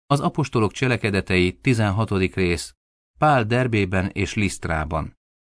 Az apostolok cselekedetei 16. rész, Pál Derbében és Lisztrában.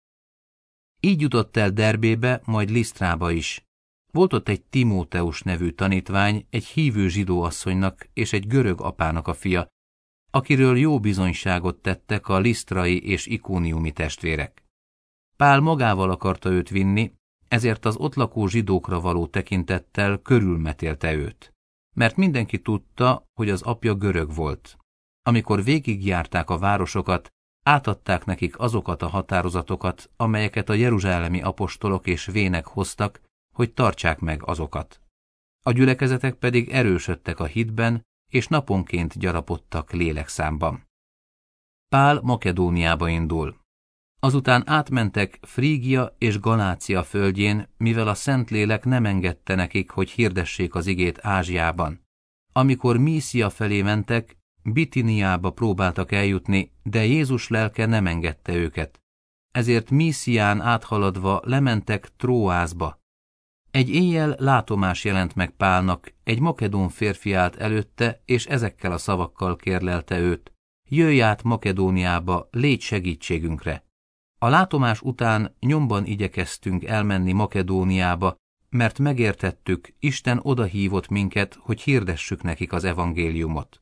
Így jutott el Derbébe, majd Lisztrába is. Volt ott egy Timóteus nevű tanítvány, egy hívő zsidó asszonynak és egy görög apának a fia, akiről jó bizonyságot tettek a lisztrai és ikóniumi testvérek. Pál magával akarta őt vinni, ezért az ott lakó zsidókra való tekintettel körülmetélte őt. Mert mindenki tudta, hogy az apja görög volt. Amikor végigjárták a városokat, átadták nekik azokat a határozatokat, amelyeket a jeruzsálemi apostolok és vének hoztak, hogy tartsák meg azokat. A gyülekezetek pedig erősödtek a hitben, és naponként gyarapodtak lélekszámban. Pál Makedóniába indul. Azután átmentek Frígia és Galácia földjén, mivel a Szentlélek nem engedte nekik, hogy hirdessék az igét Ázsiában. Amikor Míszia felé mentek, Bitiniába próbáltak eljutni, de Jézus lelke nem engedte őket. Ezért Míszián áthaladva lementek Tróászba. Egy éjjel látomás jelent meg Pálnak, egy makedón férfi állt előtte, és ezekkel a szavakkal kérlelte őt: jöjj át Makedóniába, légy segítségünkre. A látomás után nyomban igyekeztünk elmenni Makedóniába, mert megértettük, Isten odahívott minket, hogy hirdessük nekik az evangéliumot.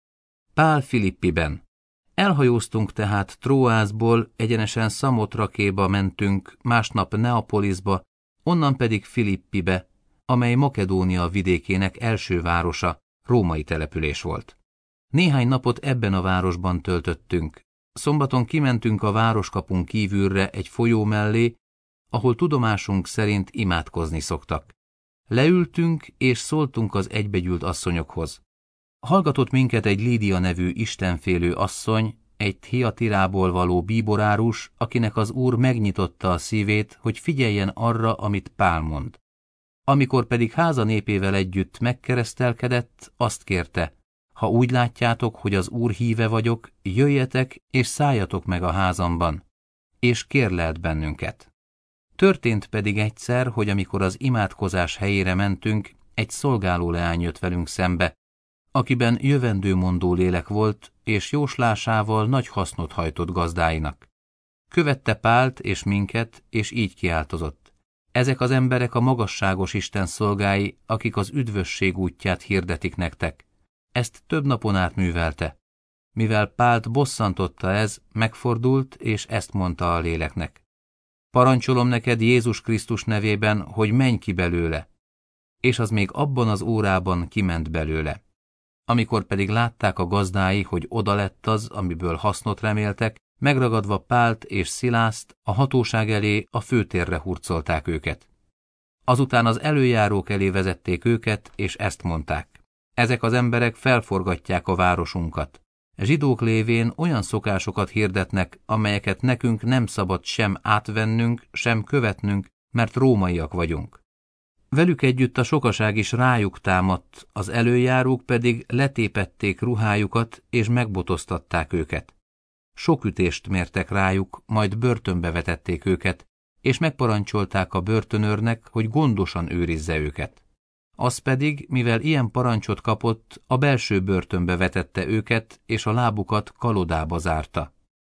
Pál Filippiben. Elhajóztunk tehát Tróászból, egyenesen Szamotrakéba mentünk, másnap Neapoliszba, onnan pedig Filippibe, amely Makedónia vidékének első városa, római település volt. Néhány napot ebben a városban töltöttünk. Szombaton kimentünk a városkapun kívülre egy folyó mellé, ahol tudomásunk szerint imádkozni szoktak. Leültünk és szóltunk az egybegyűlt asszonyokhoz. Hallgatott minket egy Lídia nevű istenfélő asszony, egy Thiatirából való bíborárus, akinek az Úr megnyitotta a szívét, hogy figyeljen arra, amit Pál mond. Amikor pedig háza népével együtt megkeresztelkedett, azt kérte: ha úgy látjátok, hogy az Úr híve vagyok, jöjjetek és szálljatok meg a házamban, és kérlelt bennünket. Történt pedig egyszer, hogy amikor az imádkozás helyére mentünk, egy szolgáló leány jött velünk szembe, akiben jövendőmondó lélek volt, és jóslásával nagy hasznot hajtott gazdáinak. Követte Pált és minket, és így kiáltozott: ezek az emberek a magasságos Isten szolgái, akik az üdvösség útját hirdetik nektek. Ezt több napon át művelte. Mivel Pált bosszantotta ez, megfordult, és ezt mondta a léleknek: parancsolom neked Jézus Krisztus nevében, hogy menj ki belőle. És az még abban az órában kiment belőle. Amikor pedig látták a gazdái, hogy oda lett az, amiből hasznot reméltek, megragadva Pált és Szilászt, a hatóság elé, a főtérre hurcolták őket. Azután az előjárók elé vezették őket, és ezt mondták: ezek az emberek felforgatják a városunkat. Zsidók lévén olyan szokásokat hirdetnek, amelyeket nekünk nem szabad sem átvennünk, sem követnünk, mert rómaiak vagyunk. Velük együtt a sokaság is rájuk támadt, az előjárók pedig letépették ruhájukat, és megbotoztatták őket. Sok ütést mértek rájuk, majd börtönbe vetették őket, és megparancsolták a börtönőrnek, hogy gondosan őrizze őket. Az pedig, mivel ilyen parancsot kapott, a belső börtönbe vetette őket, és a lábukat kalodába zárta.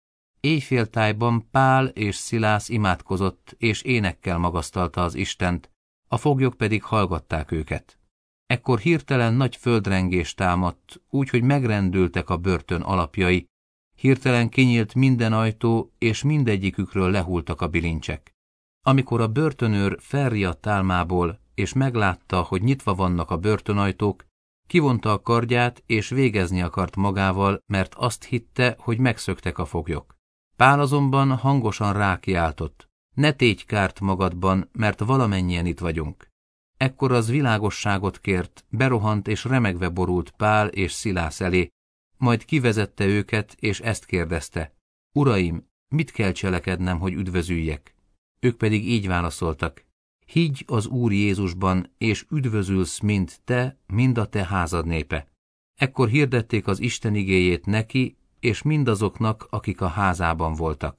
Éjféltájban Pál és Szilász imádkozott, és énekkel magasztalta az Istent, a foglyok pedig hallgatták őket. Ekkor hirtelen nagy földrengés támadt, úgyhogy megrendültek a börtön alapjai, hirtelen kinyílt minden ajtó, és mindegyikükről lehultak a bilincsek. Amikor a börtönőr felriadt álmából, és meglátta, hogy nyitva vannak a börtönajtók, kivonta a kardját, és végezni akart magával, mert azt hitte, hogy megszöktek a foglyok. Pál azonban hangosan rákiáltott: ne tégy kárt magadban, mert valamennyien itt vagyunk. Ekkor az világosságot kért, berohant és remegve borult Pál és Szilász elé, majd kivezette őket, és ezt kérdezte: uraim, mit kell cselekednem, hogy üdvözüljek? Ők pedig így válaszoltak: higgy az Úr Jézusban, és üdvözülsz mind te, mind a te házad népe. Ekkor hirdették az Isten igéjét neki, és mindazoknak, akik a házában voltak.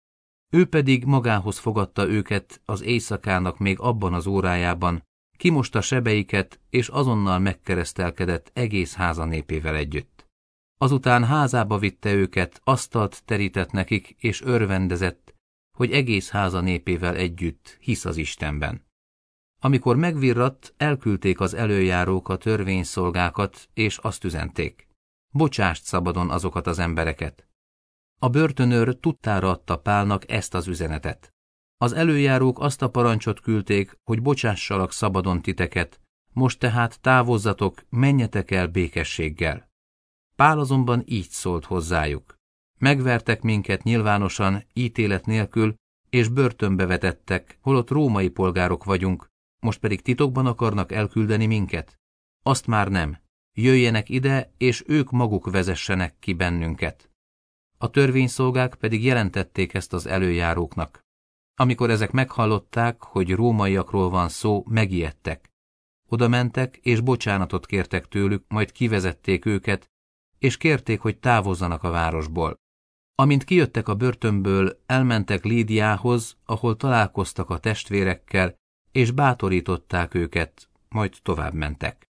Ő pedig magához fogadta őket az éjszakának még abban az órájában, kimosta sebeiket, és azonnal megkeresztelkedett egész háza népével együtt. Azután házába vitte őket, asztalt terített nekik, és örvendezett, hogy egész háza népével együtt hisz az Istenben. Amikor megvirratt, elküldték az elöljárók a törvényszolgákat, és azt üzenték: bocsásd szabadon azokat az embereket. A börtönőr tudtára adta Pálnak ezt az üzenetet. Az elöljárók azt a parancsot küldték, hogy bocsássalak szabadon titeket, most tehát távozzatok, menjetek el békességgel. Pál azonban így szólt hozzájuk: megvertek minket nyilvánosan, ítélet nélkül, és börtönbe vetettek, holott római polgárok vagyunk, most pedig titokban akarnak elküldeni minket? Azt már nem. Jöjjenek ide, és ők maguk vezessenek ki bennünket. A törvényszolgák pedig jelentették ezt az elöljáróknak. Amikor ezek meghallották, hogy rómaiakról van szó, megijedtek. Oda mentek, és bocsánatot kértek tőlük, majd kivezették őket, és kérték, hogy távozzanak a városból. Amint kijöttek a börtönből, elmentek Lídiához, ahol találkoztak a testvérekkel, és bátorították őket, majd tovább mentek.